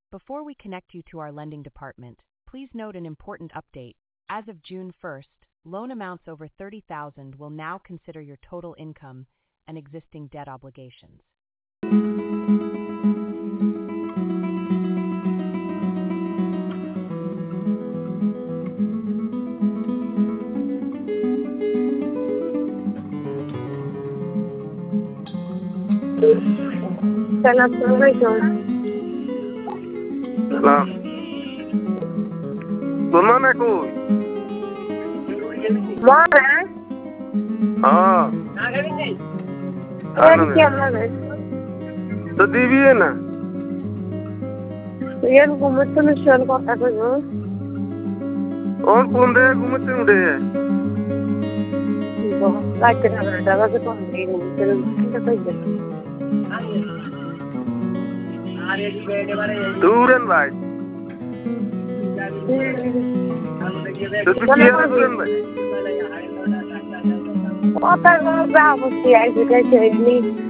Before we connect you to our lending department, please note an important update. As of June 1st, loan amounts over $30,000 will now consider your total income and existing debt obligations. Salam. Gimana kuy? Mana? हाँ Ini क्या mana? तो दीजिए ना Yang kumpul mission kota tu. और कौन रहे घूमते उड़े हैं Lagi nak ada lagi tu ni. Terus kita pergi. दूरन भाई तो तू क्या दूरन भाई Kota tu dah mesti ada kerja ni.